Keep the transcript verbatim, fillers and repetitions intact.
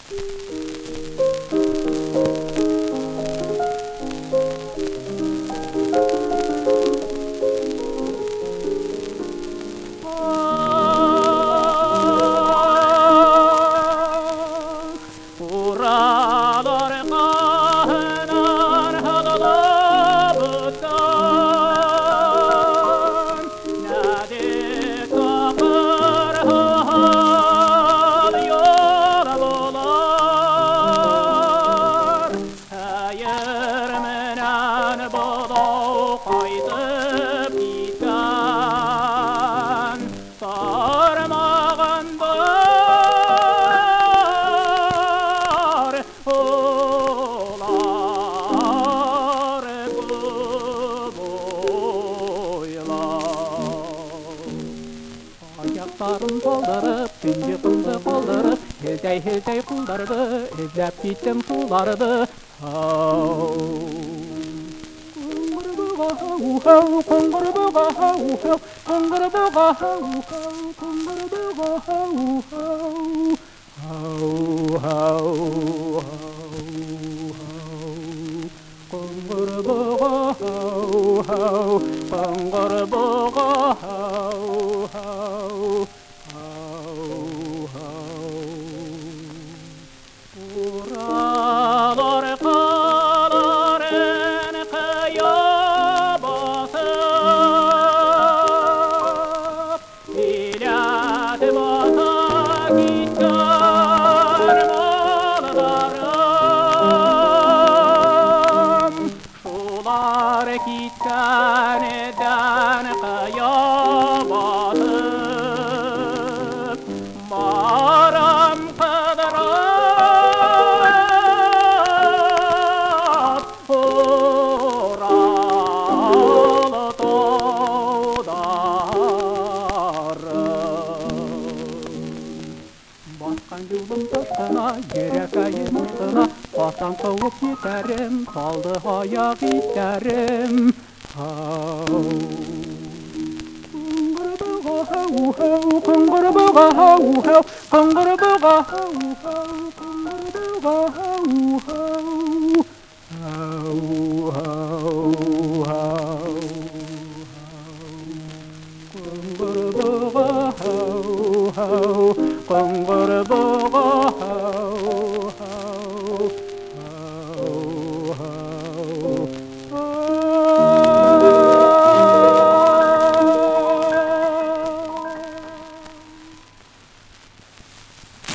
Ayaklarım doldırıp, tünce fındık oldırıp, hilcey hilcey kullardı, izlep gittim sulardı. Kongurbuğa hav hav, kongurbuğa hav hav, kongurbuğa hav hav, kongurbuğa hav hav, hav hav hav, kongurbuğa hav hav, kongurbuğa hav hav. Buralar kaların kaya basıp, ilat bata gitgar mallarım. Şular gitganeden kaya basıp, maram kıdırıp, Baskan yılım taşkına, yürek ayım ıskına, bastan kavuk yeterim, kaldı ayak iterim. Kongurbuğa hav hav, kongurbuğa hav hav, kongurbuğa hav hav, kongurbuğa hav hav, hav hav hav. Kongurbuğa hav hav, kongurbuğa hav hav.